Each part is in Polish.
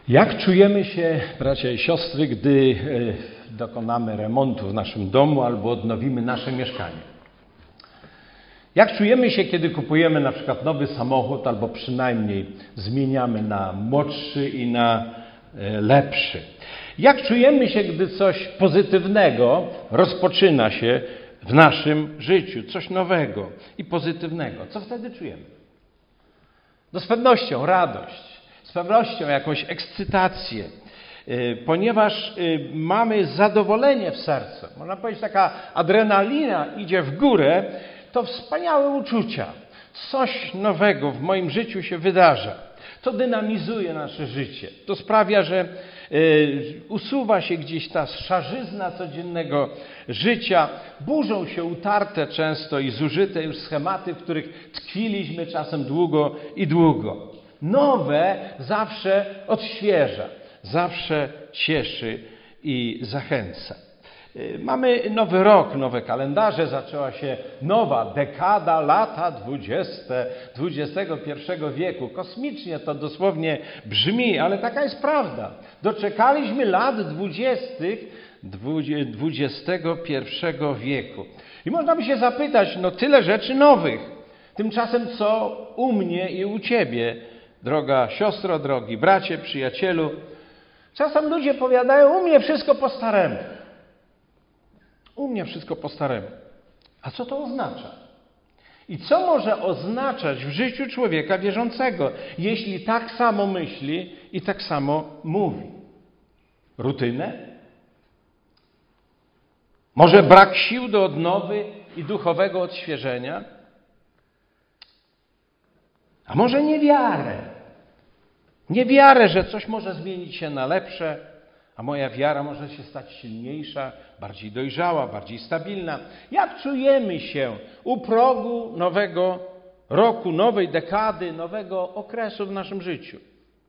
Jak czujemy się, bracia i siostry, gdy dokonamy remontu w naszym domu albo odnowimy nasze mieszkanie? Jak czujemy się, kiedy kupujemy na przykład nowy samochód albo przynajmniej zmieniamy na młodszy i na lepszy? Jak czujemy się, gdy coś pozytywnego rozpoczyna się w naszym życiu, coś nowego i pozytywnego? Co wtedy czujemy? No z pewnością radość. Z pewnością jakąś ekscytację, ponieważ mamy zadowolenie w sercu. Można powiedzieć, taka adrenalina idzie w górę, to wspaniałe uczucia. Coś nowego w moim życiu się wydarza. To dynamizuje nasze życie. To sprawia, że usuwa się gdzieś ta szarzyzna codziennego życia. Burzą się utarte często i zużyte już schematy, w których tkwiliśmy czasem długo i długo. Nowe zawsze odświeża, zawsze cieszy i zachęca. Mamy nowy rok, nowe kalendarze, zaczęła się nowa dekada, lata 20 XXI wieku. Kosmicznie to dosłownie brzmi, ale taka jest prawda. Doczekaliśmy lat 20 XXI wieku. I można by się zapytać, no tyle rzeczy nowych. Tymczasem co u mnie i u ciebie, droga siostro, drogi bracie, przyjacielu? Czasem ludzie powiadają, u mnie wszystko po staremu. U mnie wszystko po staremu. A co to oznacza? I co może oznaczać w życiu człowieka wierzącego, jeśli tak samo myśli i tak samo mówi? Rutynę? Może brak sił do odnowy i duchowego odświeżenia? A może niewiarę? Niewiarę, że coś może zmienić się na lepsze, a moja wiara może się stać silniejsza, bardziej dojrzała, bardziej stabilna. Jak czujemy się u progu nowego roku, nowej dekady, nowego okresu w naszym życiu?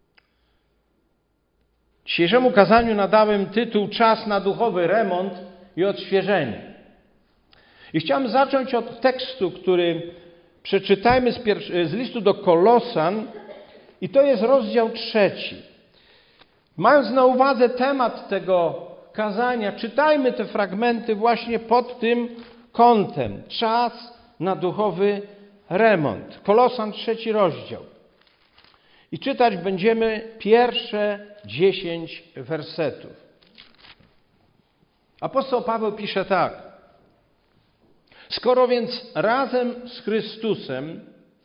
Dzisiejszemu kazaniu nadałem tytuł Czas na duchowy remont i odświeżenie. I chciałem zacząć od tekstu, który przeczytajmy z listu do Kolosan i to jest rozdział 3. Mając na uwadze temat tego kazania, czytajmy te fragmenty właśnie pod tym kątem. Czas na duchowy remont. Kolosan 3 rozdział. I czytać będziemy pierwsze 10 wersetów. Apostoł Paweł pisze tak. Skoro więc razem z Chrystusem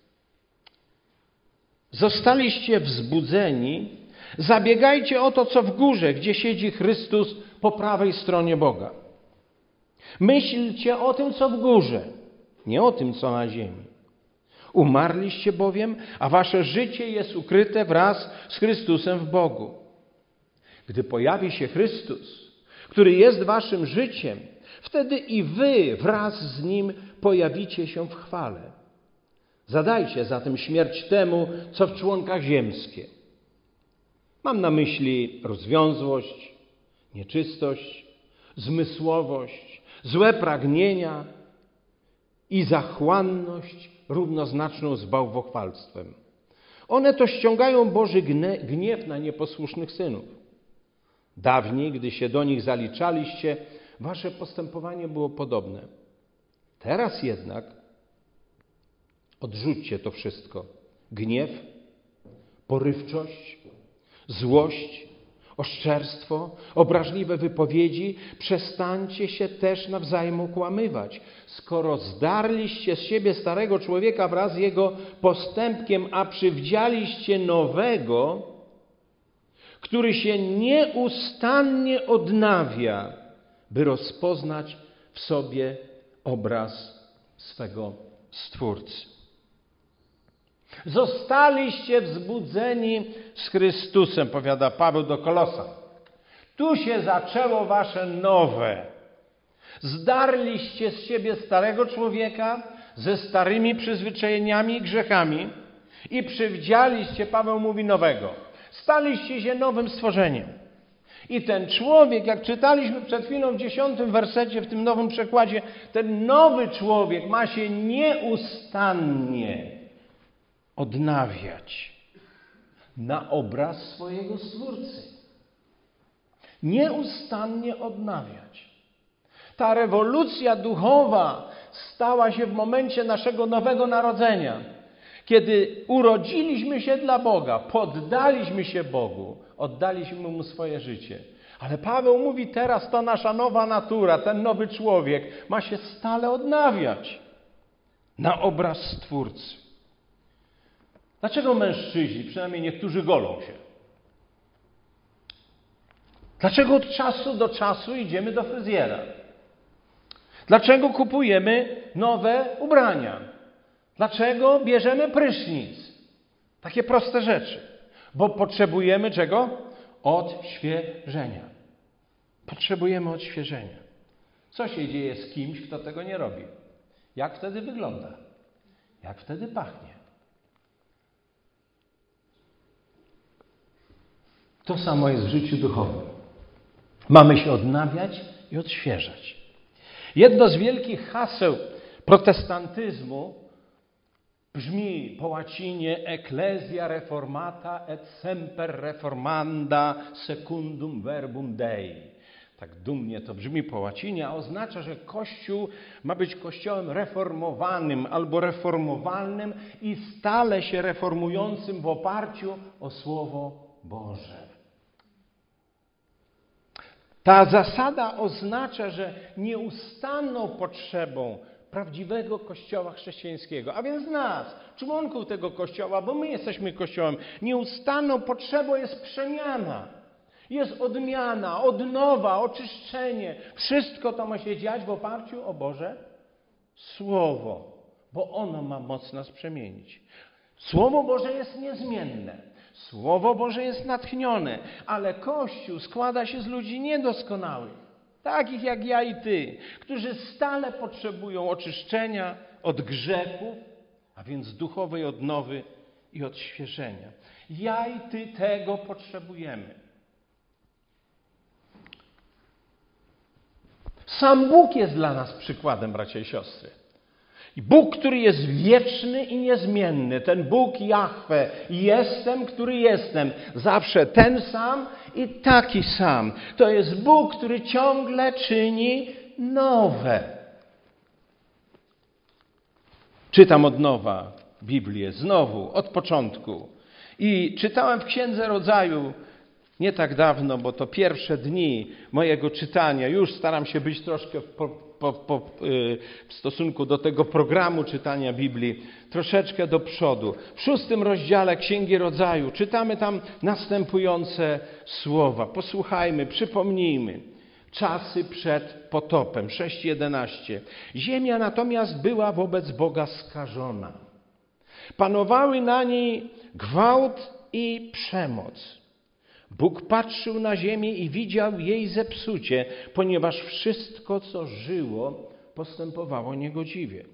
zostaliście wzbudzeni, zabiegajcie o to, co w górze, gdzie siedzi Chrystus po prawej stronie Boga. Myślcie o tym, co w górze, nie o tym, co na ziemi. Umarliście bowiem, a wasze życie jest ukryte wraz z Chrystusem w Bogu. Gdy pojawi się Chrystus, który jest waszym życiem, wtedy i wy wraz z Nim pojawicie się w chwale. Zadajcie zatem śmierć temu, co w członkach ziemskie. Mam na myśli rozwiązłość, nieczystość, zmysłowość, złe pragnienia i zachłanność równoznaczną z bałwochwalstwem. One to ściągają Boży gniew na nieposłusznych synów. Dawniej, gdy się do nich zaliczaliście, wasze postępowanie było podobne. Teraz jednak odrzućcie to wszystko. Gniew, porywczość, złość, oszczerstwo, obraźliwe wypowiedzi. Przestańcie się też nawzajem okłamywać. Skoro zdarliście z siebie starego człowieka wraz z jego postępkiem, a przywdzialiście nowego, który się nieustannie odnawia, by rozpoznać w sobie obraz swego Stwórcy. Zostaliście wzbudzeni z Chrystusem, powiada Paweł do Kolosan. Tu się zaczęło wasze nowe. Zdarliście z siebie starego człowieka ze starymi przyzwyczajeniami i grzechami i przywdzialiście, Paweł mówi, nowego. Staliście się nowym stworzeniem. I ten człowiek, jak czytaliśmy przed chwilą w 10 wersecie w tym nowym przekładzie, ten nowy człowiek ma się nieustannie odnawiać. na obraz swojego Stwórcy. Nieustannie odnawiać. Ta rewolucja duchowa stała się w momencie naszego nowego narodzenia. Kiedy urodziliśmy się dla Boga, poddaliśmy się Bogu, oddaliśmy Mu swoje życie. Ale Paweł mówi teraz, to nasza nowa natura, ten nowy człowiek ma się stale odnawiać na obraz Stwórcy. Dlaczego mężczyźni, przynajmniej niektórzy, golą się? Dlaczego od czasu do czasu idziemy do fryzjera? Dlaczego kupujemy nowe ubrania? Dlaczego bierzemy prysznic? Takie proste rzeczy. Bo potrzebujemy czego? Odświeżenia. Potrzebujemy odświeżenia. Co się dzieje z kimś, kto tego nie robi? Jak wtedy wygląda? Jak wtedy pachnie? To samo jest w życiu duchowym. Mamy się odnawiać i odświeżać. Jedno z wielkich haseł protestantyzmu brzmi po łacinie Ecclesia reformata et semper reformanda secundum verbum Dei. Tak dumnie to brzmi po łacinie, a oznacza, że Kościół ma być kościołem reformowanym albo reformowalnym i stale się reformującym w oparciu o Słowo Boże. Ta zasada oznacza, że nieustanną potrzebą prawdziwego Kościoła chrześcijańskiego, a więc nas, członków tego Kościoła, bo my jesteśmy Kościołem, nieustanną potrzebą jest przemiana, jest odmiana, odnowa, oczyszczenie. Wszystko to ma się dziać w oparciu o Boże Słowo, bo ono ma moc nas przemienić. Słowo Boże jest niezmienne. Słowo Boże jest natchnione, ale Kościół składa się z ludzi niedoskonałych, takich jak ja i ty, którzy stale potrzebują oczyszczenia od grzechów, a więc duchowej odnowy i odświeżenia. Ja i ty tego potrzebujemy. Sam Bóg jest dla nas przykładem, bracia i siostry. I Bóg, który jest wieczny i niezmienny, ten Bóg Jahwe, jestem, który jestem, zawsze ten sam i taki sam. To jest Bóg, który ciągle czyni nowe. Czytam od nowa Biblię, znowu, od początku. I czytałem w Księdze Rodzaju nie tak dawno, bo to pierwsze dni mojego czytania. Już staram się być troszkę w stosunku do tego programu czytania Biblii troszeczkę do przodu. W 6 rozdziale Księgi Rodzaju czytamy tam następujące słowa. Posłuchajmy, przypomnijmy. Czasy przed potopem. 6:11. Ziemia natomiast była wobec Boga skażona. Panowały na niej gwałt i przemoc. Bóg patrzył na ziemię i widział jej zepsucie, ponieważ wszystko, co żyło, postępowało niegodziwie.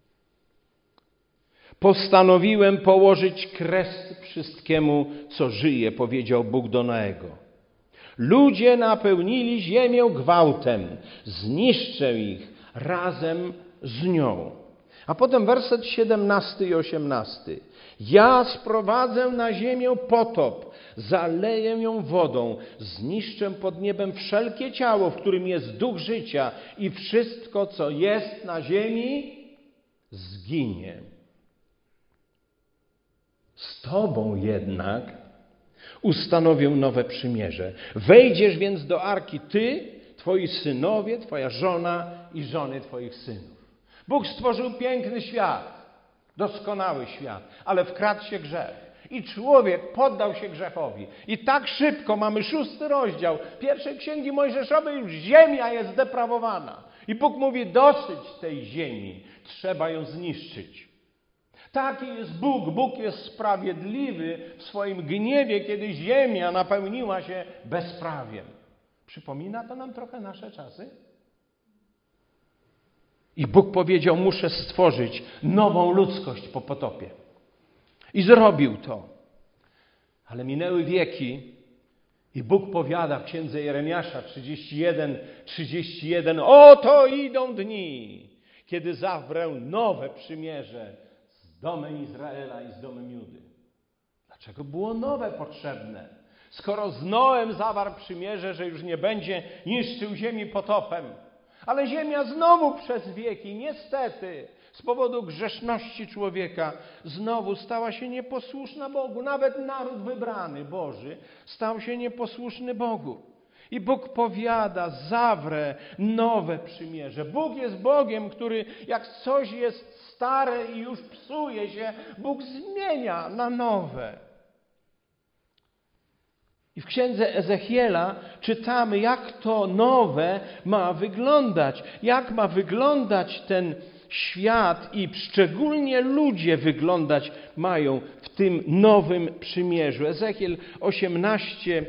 Postanowiłem położyć kres wszystkiemu, co żyje, powiedział Bóg do Noego. Ludzie napełnili ziemię gwałtem, zniszczę ich razem z nią. A potem werset 17 i 18. Ja sprowadzę na ziemię potop, zaleję ją wodą, zniszczę pod niebem wszelkie ciało, w którym jest duch życia i wszystko, co jest na ziemi, zginie. Z Tobą jednak ustanowię nowe przymierze. Wejdziesz więc do arki Ty, Twoi synowie, Twoja żona i żony Twoich synów. Bóg stworzył piękny świat, doskonały świat, ale wkradł się grzech. I człowiek poddał się grzechowi. I tak szybko, mamy 6 rozdział pierwszej Księgi Mojżeszowej, już ziemia jest zdeprawowana. I Bóg mówi, dosyć tej ziemi, trzeba ją zniszczyć. Taki jest Bóg. Bóg jest sprawiedliwy w swoim gniewie, kiedy ziemia napełniła się bezprawiem. Przypomina to nam trochę nasze czasy? I Bóg powiedział, muszę stworzyć nową ludzkość po potopie. I zrobił to. Ale minęły wieki i Bóg powiada w Księdze Jeremiasza 31:31. Oto idą dni, kiedy zawrę nowe przymierze z domem Izraela i z domem Judy. Dlaczego było nowe potrzebne? Skoro z Noem zawarł przymierze, że już nie będzie niszczył ziemi potopem. Ale ziemia znowu przez wieki, niestety, z powodu grzeszności człowieka, znowu stała się nieposłuszna Bogu. Nawet naród wybrany Boży stał się nieposłuszny Bogu. I Bóg powiada, zawrę nowe przymierze. Bóg jest Bogiem, który jak coś jest stare i już psuje się, Bóg zmienia na nowe. I w księdze Ezechiela czytamy, jak to nowe ma wyglądać. Jak ma wyglądać ten świat i szczególnie ludzie wyglądać mają w tym nowym przymierzu. Ezechiel 18,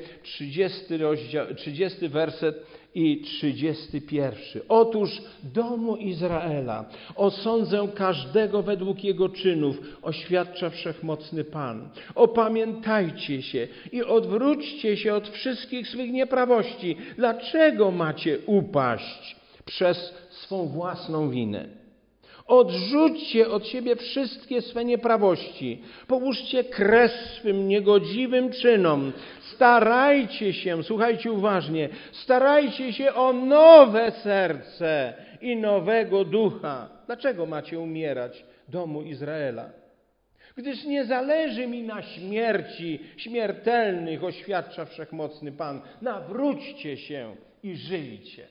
30 werset i 31. Otóż domu Izraela osądzę każdego według jego czynów, oświadcza Wszechmocny Pan. Opamiętajcie się i odwróćcie się od wszystkich swych nieprawości. Dlaczego macie upaść przez swą własną winę? Odrzućcie od siebie wszystkie swe nieprawości. Połóżcie kres swym niegodziwym czynom. Starajcie się, słuchajcie uważnie, starajcie się o nowe serce i nowego ducha. Dlaczego macie umierać, domu Izraela? Gdyż nie zależy mi na śmierci śmiertelnych, oświadcza Wszechmocny Pan. Nawróćcie się i żyjcie.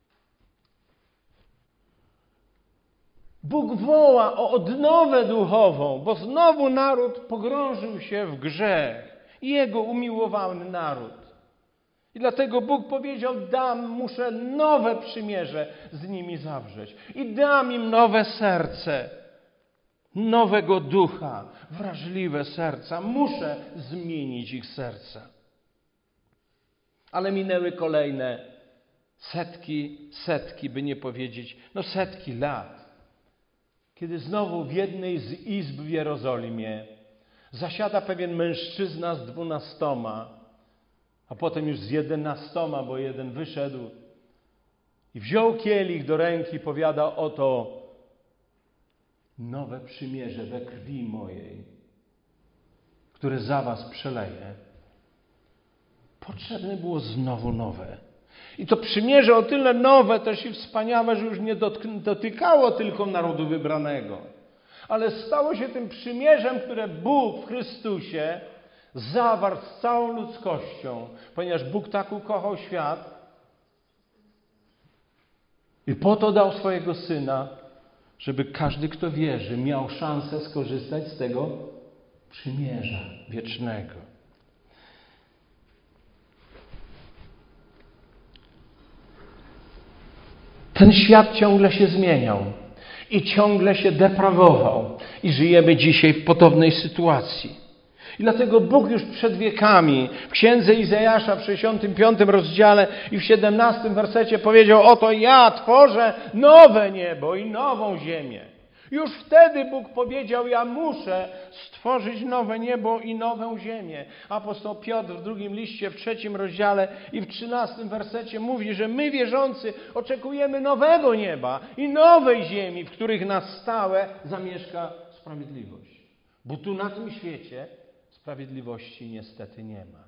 Bóg woła o odnowę duchową, bo znowu naród pogrążył się w grzech. Jego umiłowany naród. I dlatego Bóg powiedział, muszę nowe przymierze z nimi zawrzeć. I dam im nowe serce, nowego ducha, wrażliwe serca. Muszę zmienić ich serca. Ale minęły kolejne setki, by nie powiedzieć, setki lat. Kiedy znowu w jednej z izb w Jerozolimie zasiada pewien mężczyzna z 12, a potem już z 11, bo jeden wyszedł i wziął kielich do ręki i powiada, oto nowe przymierze we krwi mojej, które za was przeleję. Potrzebne było znowu nowe. I to przymierze o tyle nowe też i wspaniałe, że już nie dotykało tylko narodu wybranego, ale stało się tym przymierzem, które Bóg w Chrystusie zawarł z całą ludzkością, ponieważ Bóg tak ukochał świat i po to dał swojego Syna, żeby każdy, kto wierzy, miał szansę skorzystać z tego przymierza wiecznego. Ten świat ciągle się zmieniał i ciągle się deprawował i żyjemy dzisiaj w podobnej sytuacji. I dlatego Bóg już przed wiekami w księdze Izajasza w 65 rozdziale i w 17 wersecie powiedział, oto ja tworzę nowe niebo i nową ziemię. Już wtedy Bóg powiedział, ja muszę stworzyć nowe niebo i nową ziemię. Apostoł Piotr w drugim liście, w 3 rozdziale i w 13 wersecie mówi, że my wierzący oczekujemy nowego nieba i nowej ziemi, w których na stałe zamieszka sprawiedliwość. Bo tu na tym świecie sprawiedliwości niestety nie ma.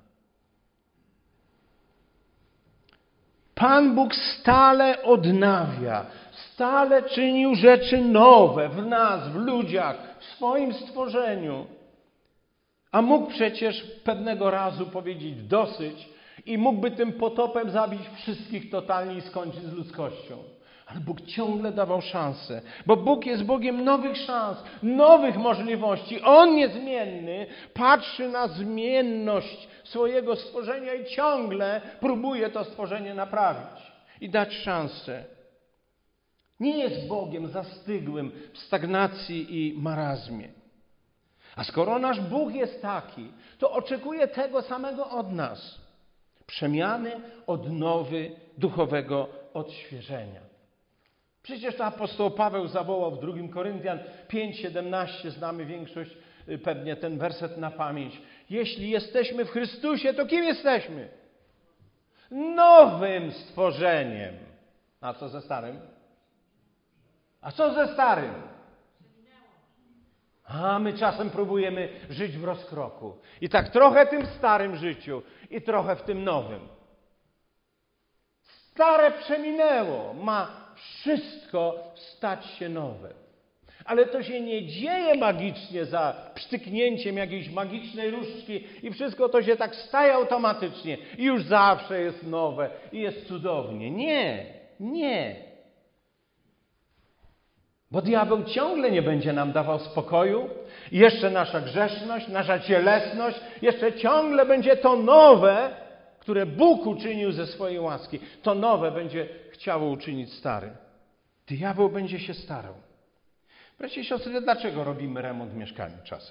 Pan Bóg stale odnawia, stale czynił rzeczy nowe w nas, w ludziach, w swoim stworzeniu. A mógł przecież pewnego razu powiedzieć dosyć i mógłby tym potopem zabić wszystkich totalnie i skończyć z ludzkością. Ale Bóg ciągle dawał szansę, bo Bóg jest Bogiem nowych szans, nowych możliwości. On niezmienny patrzy na zmienność swojego stworzenia i ciągle próbuje to stworzenie naprawić i dać szansę. Nie jest Bogiem zastygłym w stagnacji i marazmie. A skoro nasz Bóg jest taki, to oczekuje tego samego od nas. Przemiany, odnowy, duchowego odświeżenia. Przecież to apostoł Paweł zawołał w 2 Koryntian 5:17, znamy większość pewnie ten werset na pamięć. Jeśli jesteśmy w Chrystusie, to kim jesteśmy? Nowym stworzeniem. A co ze starym? A co ze starym? A my czasem próbujemy żyć w rozkroku. I tak trochę w tym starym życiu i trochę w tym nowym. Stare przeminęło, ma wszystko stać się nowe. Ale to się nie dzieje magicznie za pstryknięciem jakiejś magicznej różdżki i wszystko to się tak staje automatycznie i już zawsze jest nowe i jest cudownie. Nie. Bo diabeł ciągle nie będzie nam dawał spokoju i jeszcze nasza grzeszność, nasza cielesność, jeszcze ciągle będzie to nowe, które Bóg uczynił ze swojej łaski. To nowe będzie chciało uczynić stare. Diabeł będzie się starał. Bracia i siostry, dlaczego robimy remont w mieszkaniu czasem?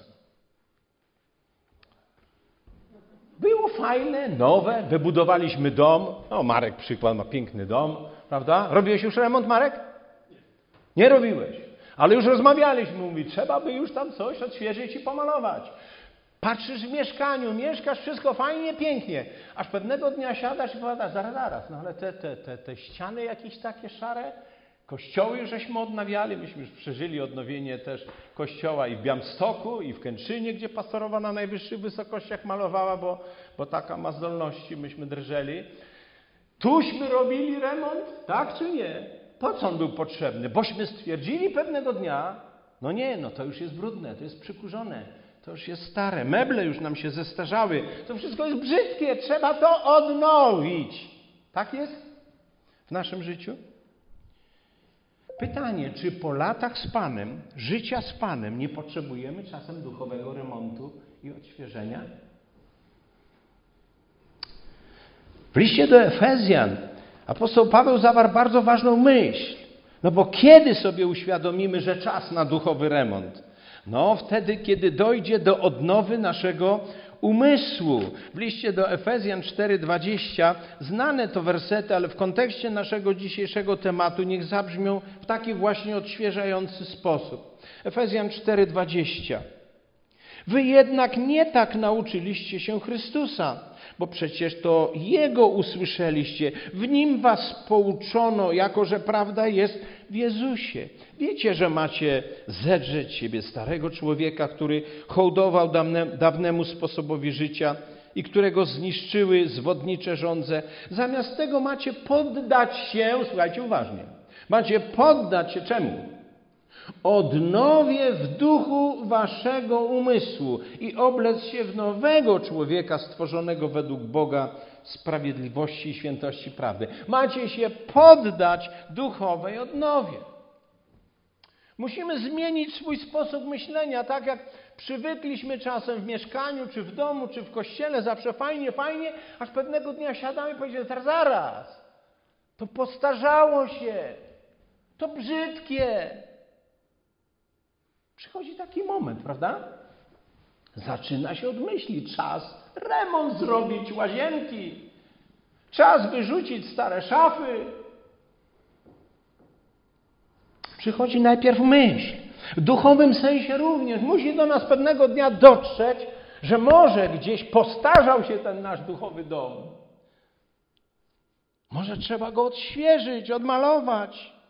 Było fajne, nowe, wybudowaliśmy dom. O, Marek przykład, ma piękny dom, prawda? Robiłeś już remont, Marek? Nie robiłeś. Ale już rozmawialiśmy, mówi, trzeba by już tam coś odświeżyć i pomalować. Patrzysz w mieszkaniu, mieszkasz, wszystko fajnie, pięknie. Aż pewnego dnia siadasz i powiadasz, zaraz, no ale te ściany jakieś takie szare, kościoły już żeśmy odnawiali, myśmy już przeżyli odnowienie też kościoła i w Białymstoku, i w Kętrzynie, gdzie pastorowa na najwyższych wysokościach malowała, bo taka ma zdolności, myśmy drżeli. Tuśmy robili remont, tak czy nie? Po co on był potrzebny? Bośmy stwierdzili pewnego dnia, no to już jest brudne, to jest przykurzone, to już jest stare, meble już nam się zestarzały, to wszystko jest brzydkie, trzeba to odnowić. Tak jest w naszym życiu? Pytanie, czy po latach z Panem, życia z Panem, nie potrzebujemy czasem duchowego remontu i odświeżenia? W liście do Efezjan apostoł Paweł zawarł bardzo ważną myśl. No bo kiedy sobie uświadomimy, że czas na duchowy remont? No wtedy, kiedy dojdzie do odnowy naszego umysłu. W liście do Efezjan 4:20 znane to wersety, ale w kontekście naszego dzisiejszego tematu niech zabrzmią w taki właśnie odświeżający sposób. Efezjan 4:20. Wy jednak nie tak nauczyliście się Chrystusa, bo przecież to Jego usłyszeliście, w Nim was pouczono, jako że prawda jest w Jezusie. Wiecie, że macie zedrzeć siebie starego człowieka, który hołdował dawnemu sposobowi życia i którego zniszczyły zwodnicze żądze. Zamiast tego macie poddać się, słuchajcie uważnie, macie poddać się czemu? Odnowie w duchu waszego umysłu i oblec się w nowego człowieka stworzonego według Boga sprawiedliwości i świętości prawdy. Macie się poddać duchowej odnowie. Musimy zmienić swój sposób myślenia, tak jak przywykliśmy czasem w mieszkaniu, czy w domu, czy w kościele, zawsze fajnie, aż pewnego dnia siadamy i powiemy, zaraz, to postarzało się, to brzydkie. Przychodzi taki moment, prawda? Zaczyna się od myśli. Czas remont zrobić, łazienki. Czas wyrzucić stare szafy. Przychodzi najpierw myśl. W duchowym sensie również musi do nas pewnego dnia dotrzeć, że może gdzieś postarzał się ten nasz duchowy dom. Może trzeba go odświeżyć, odmalować.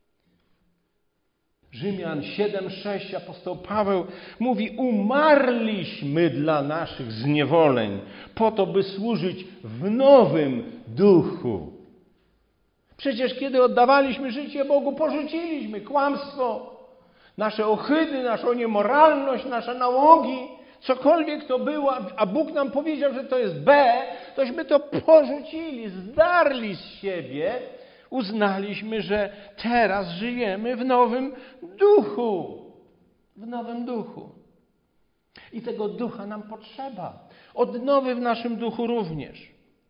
Rzymian 7:6 apostoł Paweł mówi, umarliśmy dla naszych zniewoleń, po to, by służyć w nowym duchu. Przecież kiedy oddawaliśmy życie Bogu, porzuciliśmy kłamstwo, nasze ohydy, naszą niemoralność, nasze nałogi, cokolwiek to było, a Bóg nam powiedział, że to jest B, tośmy to porzucili, zdarli z siebie. Uznaliśmy, że teraz żyjemy w nowym duchu. W nowym duchu. I tego ducha nam potrzeba. Odnowy w naszym duchu również.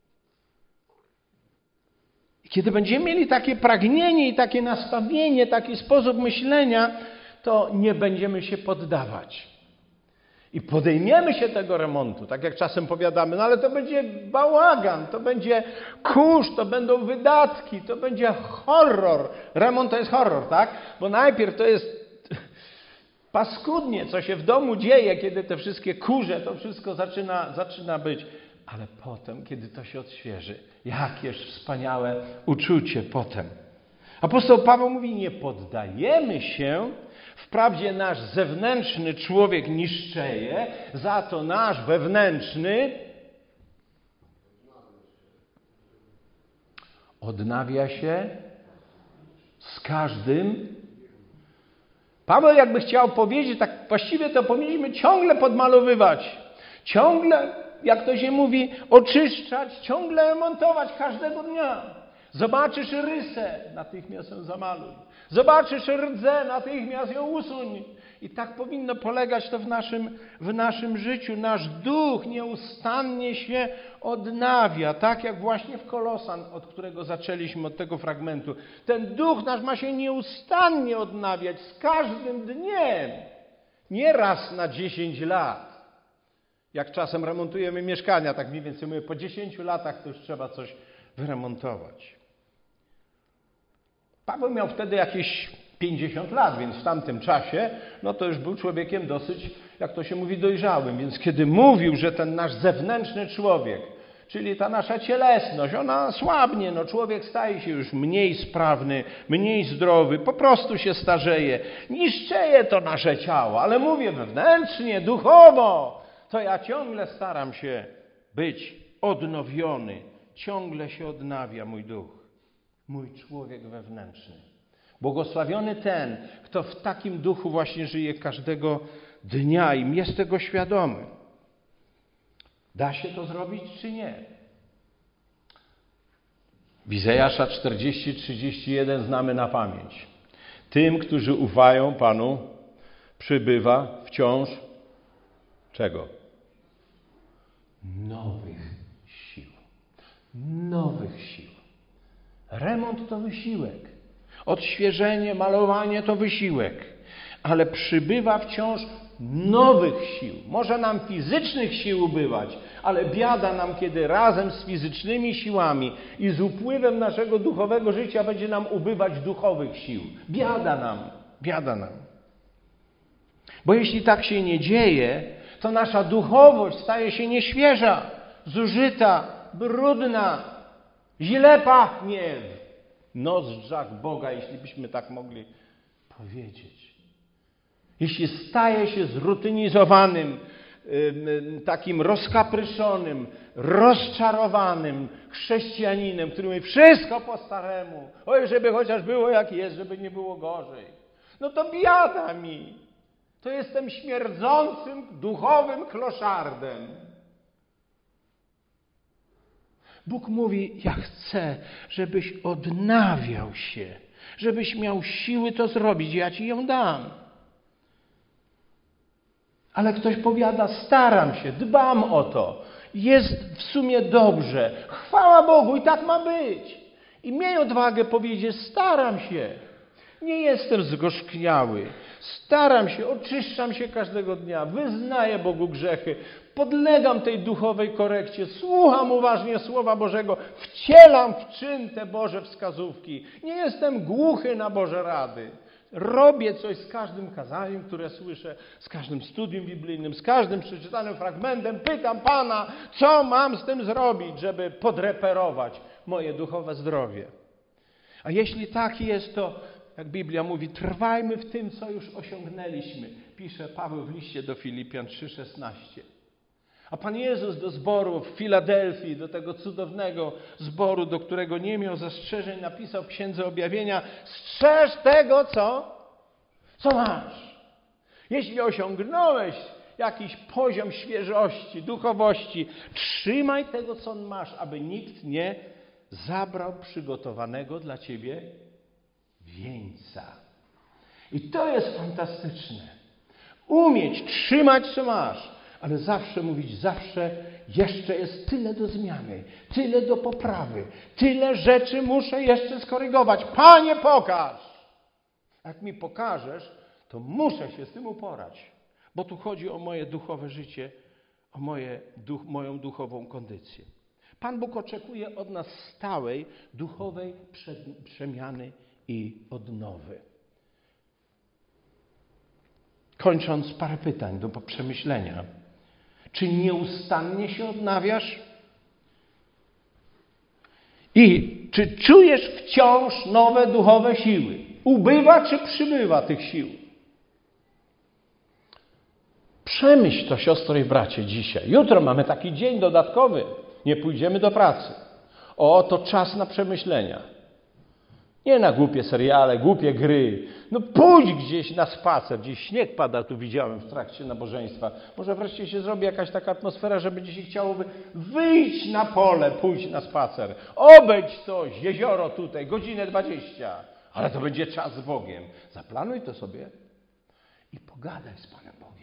I kiedy będziemy mieli takie pragnienie i takie nastawienie, taki sposób myślenia, to nie będziemy się poddawać. I podejmiemy się tego remontu, tak jak czasem powiadamy, no ale to będzie bałagan, to będzie kurz, to będą wydatki, to będzie horror. Remont to jest horror, tak? Bo najpierw to jest paskudnie, co się w domu dzieje, kiedy te wszystkie kurze, to wszystko zaczyna być. Ale potem, kiedy to się odświeży, jakież wspaniałe uczucie potem. Apostoł Paweł mówi, nie poddajemy się, Wprawdzie nasz zewnętrzny człowiek niszczeje, za to nasz wewnętrzny odnawia się z każdym. Paweł jakby chciał powiedzieć, tak właściwie to powinniśmy ciągle podmalowywać, ciągle, jak to się mówi, oczyszczać, ciągle remontować każdego dnia. Zobaczysz rysę, natychmiast ją zamaluj. Zobaczysz rdzę, natychmiast ją usuń. I tak powinno polegać to w naszym życiu. Nasz duch nieustannie się odnawia, tak jak właśnie w Kolosan, od którego zaczęliśmy, od tego fragmentu. Ten duch nasz ma się nieustannie odnawiać z każdym dniem. Nie raz na 10 lat. Jak czasem remontujemy mieszkania, tak mniej więcej mówię, po 10 latach to już trzeba coś wyremontować. Paweł miał wtedy jakieś 50 lat, więc w tamtym czasie, no to już był człowiekiem dosyć, jak to się mówi, dojrzałym. Więc kiedy mówił, że ten nasz zewnętrzny człowiek, czyli ta nasza cielesność, ona słabnie, no człowiek staje się już mniej sprawny, mniej zdrowy, po prostu się starzeje. Niszczeje to nasze ciało, ale mówię wewnętrznie, duchowo, to ja ciągle staram się być odnowiony. Ciągle się odnawia mój duch. Mój człowiek wewnętrzny. Błogosławiony ten, kto w takim duchu właśnie żyje każdego dnia i jest tego świadomy. Da się to zrobić, czy nie? W Izajasza 40:31 znamy na pamięć. Tym, którzy ufają Panu, przybywa wciąż czego? Nowych sił. Nowych sił. Remont to wysiłek. Odświeżenie, malowanie to wysiłek. Ale przybywa wciąż nowych sił. Może nam fizycznych sił ubywać, ale biada nam, kiedy razem z fizycznymi siłami i z upływem naszego duchowego życia będzie nam ubywać duchowych sił. Biada nam, biada nam. Bo jeśli tak się nie dzieje, to nasza duchowość staje się nieświeża, zużyta, brudna, źle pachnie w nozdrzach Boga, jeśli byśmy tak mogli powiedzieć. Jeśli staje się zrutynizowanym, takim rozkapryszonym, rozczarowanym chrześcijaninem, który mówi wszystko po staremu, oj, żeby chociaż było jak jest, żeby nie było gorzej. No to biada mi. To jestem śmierdzącym, duchowym kloszardem. Bóg mówi, ja chcę, żebyś odnawiał się, żebyś miał siły to zrobić, ja ci ją dam. Ale ktoś powiada, staram się, dbam o to, jest w sumie dobrze, chwała Bogu i tak ma być. I miej odwagę powiedzieć, staram się, nie jestem zgorzkniały, staram się, oczyszczam się każdego dnia, wyznaję Bogu grzechy, podlegam tej duchowej korekcie, słucham uważnie Słowa Bożego, wcielam w czyn te Boże wskazówki. Nie jestem głuchy na Boże rady. Robię coś z każdym kazaniem, które słyszę, z każdym studium biblijnym, z każdym przeczytanym fragmentem. Pytam Pana, co mam z tym zrobić, żeby podreperować moje duchowe zdrowie. A jeśli tak jest, to jak Biblia mówi, trwajmy w tym, co już osiągnęliśmy. Pisze Paweł w liście do Filipian 3,16. A Pan Jezus do zboru w Filadelfii, do tego cudownego zboru, do którego nie miał zastrzeżeń, napisał w Księdze Objawienia: strzeż tego, co masz. Jeśli osiągnąłeś jakiś poziom świeżości, duchowości, trzymaj tego, co masz, aby nikt nie zabrał przygotowanego dla ciebie wieńca. I to jest fantastyczne. Umieć trzymać, co masz, ale zawsze mówić, zawsze jeszcze jest tyle do zmiany, tyle do poprawy, tyle rzeczy muszę jeszcze skorygować. Panie, pokaż! Jak mi pokażesz, to muszę się z tym uporać, bo tu chodzi o moje duchowe życie, o moją duchową kondycję. Pan Bóg oczekuje od nas stałej duchowej przemiany i odnowy. Kończąc, parę pytań do przemyślenia. Czy nieustannie się odnawiasz? I czy czujesz wciąż nowe duchowe siły? Ubywa czy przybywa tych sił? Przemyśl to, siostro i bracie, dzisiaj. Jutro mamy taki dzień dodatkowy. Nie pójdziemy do pracy. To czas na przemyślenia. Nie na głupie seriale, głupie gry. No pójdź gdzieś na spacer. Gdzieś śnieg pada, tu widziałem w trakcie nabożeństwa. Może wreszcie się zrobi jakaś taka atmosfera, że będzie się chciałoby wyjść na pole, pójść na spacer. Obejdź coś, jezioro tutaj, godzinę 20. Ale to będzie czas z Bogiem. Zaplanuj to sobie i pogadaj z Panem Bogiem.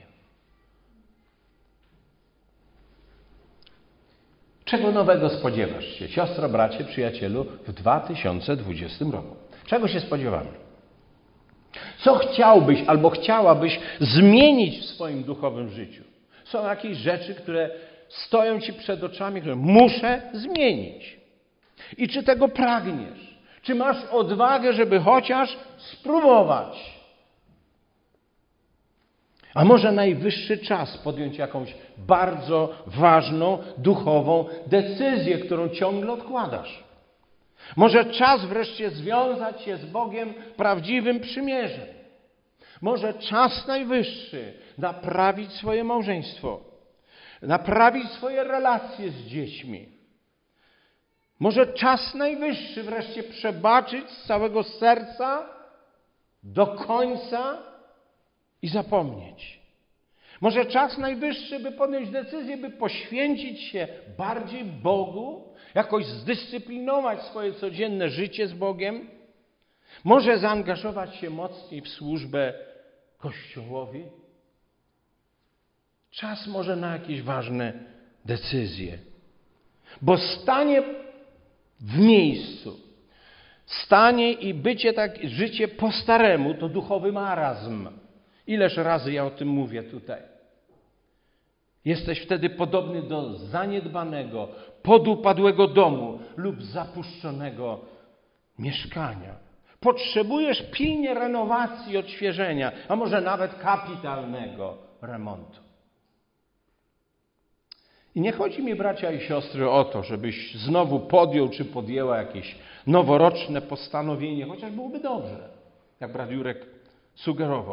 Czego nowego spodziewasz się, siostro, bracie, przyjacielu, w 2020 roku? Czego się spodziewamy? Co chciałbyś albo chciałabyś zmienić w swoim duchowym życiu? Są jakieś rzeczy, które stoją ci przed oczami, które muszę zmienić. I czy tego pragniesz? Czy masz odwagę, żeby chociaż spróbować? A może najwyższy czas podjąć jakąś bardzo ważną, duchową decyzję, którą ciągle odkładasz? Może czas wreszcie związać się z Bogiem prawdziwym przymierzem? Może czas najwyższy naprawić swoje małżeństwo, naprawić swoje relacje z dziećmi? Może czas najwyższy wreszcie przebaczyć z całego serca do końca i zapomnieć? Może czas najwyższy, by podjąć decyzję, by poświęcić się bardziej Bogu, jakoś zdyscyplinować swoje codzienne życie z Bogiem? Może zaangażować się mocniej w służbę Kościołowi? Czas może na jakieś ważne decyzje. Bo stanie w miejscu, stanie i bycie życie po staremu to duchowy marazm. Ileż razy ja o tym mówię tutaj. Jesteś wtedy podobny do zaniedbanego, podupadłego domu lub zapuszczonego mieszkania. Potrzebujesz pilnie renowacji, odświeżenia, a może nawet kapitalnego remontu. I nie chodzi mi, bracia i siostry, o to, żebyś znowu podjął czy podjęła jakieś noworoczne postanowienie, chociaż byłoby dobrze, jak brat Jurek sugerował.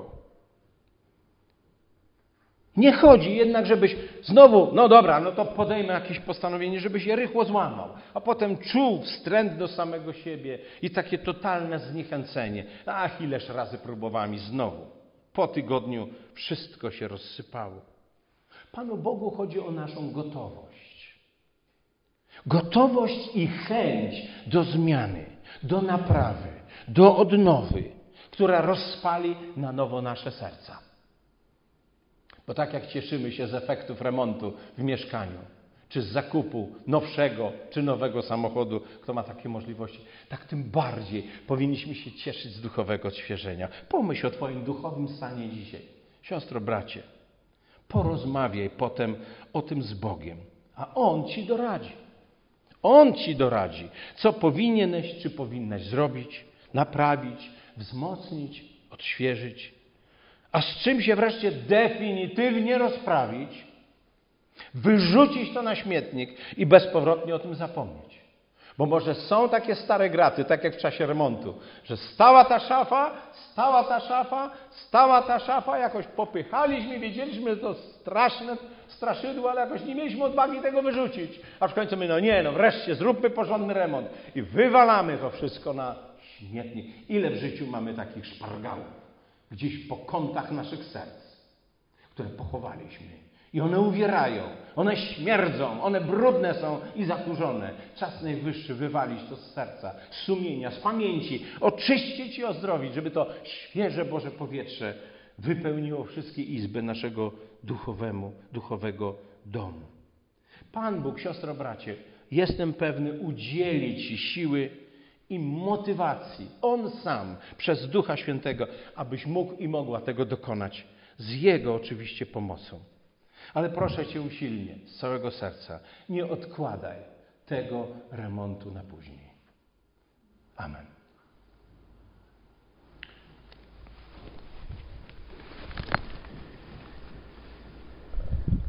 Nie chodzi jednak, żebyś znowu, no dobra, no to podejmę jakieś postanowienie, żebyś je rychło złamał, a potem czuł wstręt do samego siebie i takie totalne zniechęcenie. Ach, ileż razy próbowałem i znowu. Po tygodniu wszystko się rozsypało. Panu Bogu chodzi o naszą gotowość. Gotowość i chęć do zmiany, do naprawy, do odnowy, która rozpali na nowo nasze serca. Bo tak jak cieszymy się z efektów remontu w mieszkaniu, czy z zakupu nowszego, czy nowego samochodu, kto ma takie możliwości, tak tym bardziej powinniśmy się cieszyć z duchowego odświeżenia. Pomyśl o twoim duchowym stanie dzisiaj. Siostro, bracie, porozmawiaj potem o tym z Bogiem, a On ci doradzi. On ci doradzi, co powinieneś, czy powinnaś zrobić, naprawić, wzmocnić, odświeżyć. A z czym się wreszcie definitywnie rozprawić, wyrzucić to na śmietnik i bezpowrotnie o tym zapomnieć. Bo może są takie stare graty, tak jak w czasie remontu, że stała ta szafa, jakoś popychaliśmy, wiedzieliśmy, że to straszne straszydło, ale jakoś nie mieliśmy odwagi tego wyrzucić. Aż w końcu wreszcie zróbmy porządny remont i wywalamy to wszystko na śmietnik. Ile w życiu mamy takich szpargałów? Gdzieś po kątach naszych serc, które pochowaliśmy. I one uwierają, one śmierdzą, one brudne są i zakurzone. Czas najwyższy wywalić to z serca, z sumienia, z pamięci, oczyścić i ozdrowić, żeby to świeże Boże powietrze wypełniło wszystkie izby naszego duchowego domu. Pan Bóg, siostro, bracie, jestem pewny, udzieli ci siły i motywacji. On sam, przez Ducha Świętego, abyś mógł i mogła tego dokonać. Z Jego oczywiście pomocą. Ale proszę Cię usilnie, z całego serca, nie odkładaj tego remontu na później. Amen.